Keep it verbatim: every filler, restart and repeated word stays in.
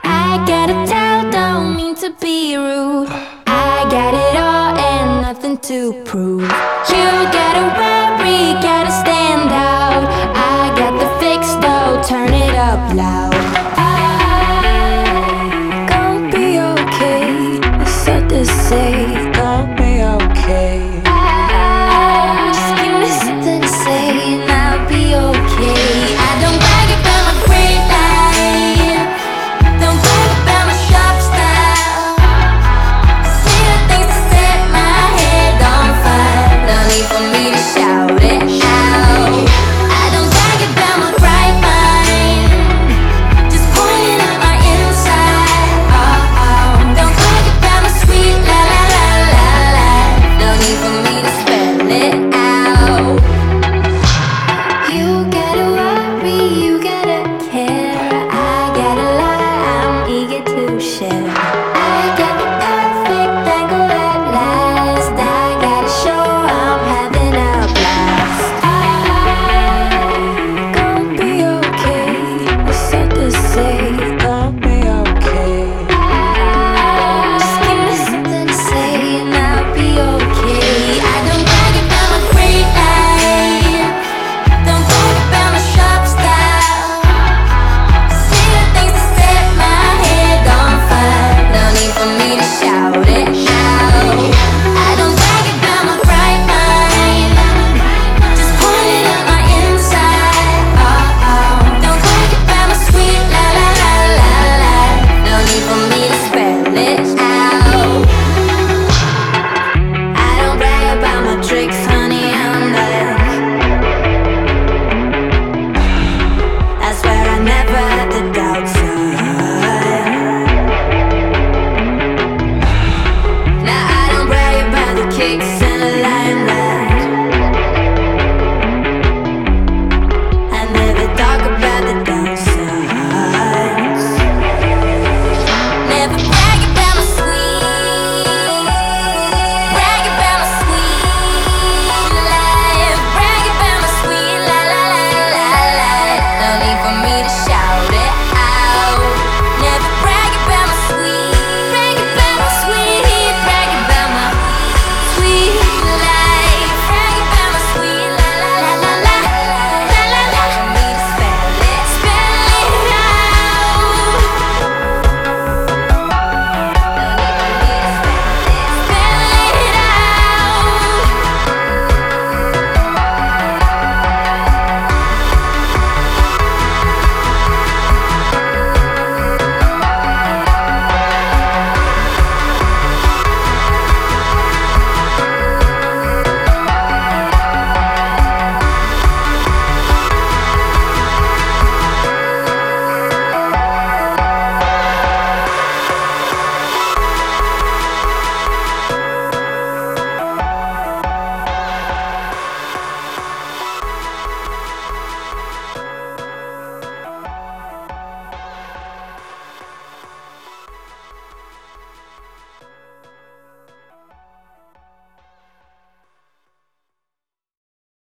I gotta tell, don't mean to be rude. I got it all and nothing to prove. You gotta worry, gotta stand out. I got the fix though, turn it up loud. I gon' be okay, it's sad to say. Gon' be okay. I just give me something to say and I'll be okay. I don't brag about my great life, don't brag about my sharp style. Say the things that set my head on fire, no need for me to shout it out. I don't brag about my bright mind, just pointing out my inside. Oh, oh. Don't brag about my sweet la la la la la, no need for me to spell it out. You gotta worry, you gotta care. I gotta lie, I'm eager to share.